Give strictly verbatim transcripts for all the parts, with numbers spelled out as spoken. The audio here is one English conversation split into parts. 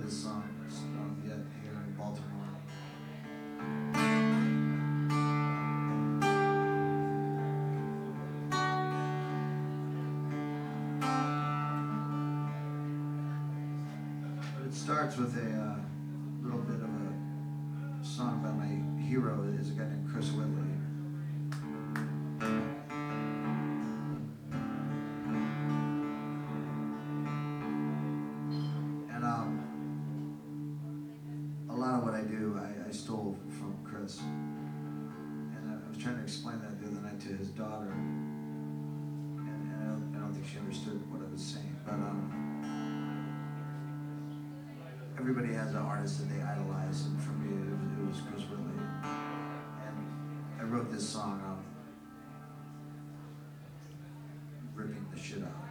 this song um, yet here in Baltimore. But it starts with a uh, little bit of a song by my hero. Is a guy named Chris Whitley. A lot of what I do, I, I stole from Chris. And I, I was trying to explain that the other night to his daughter. And, and I, don't, I don't think she understood what I was saying. But um, everybody has an artist that they idolize. And for me, it was, it was Chris Whitley. And I wrote this song out ripping the shit out.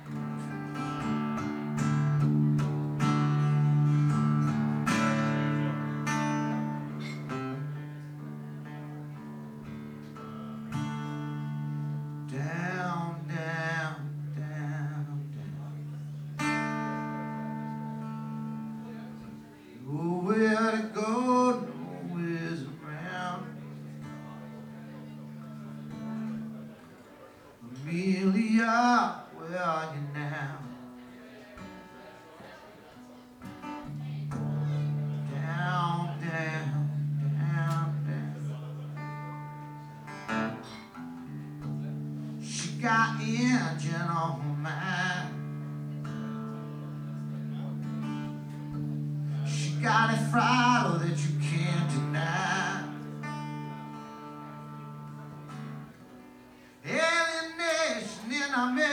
Down, down, down, down. Nowhere to go, nowhere's around. Amelia, where are you now? Down, down, down, down. She got engine on her mind. She got a throttle that you can't deny. Alienation in our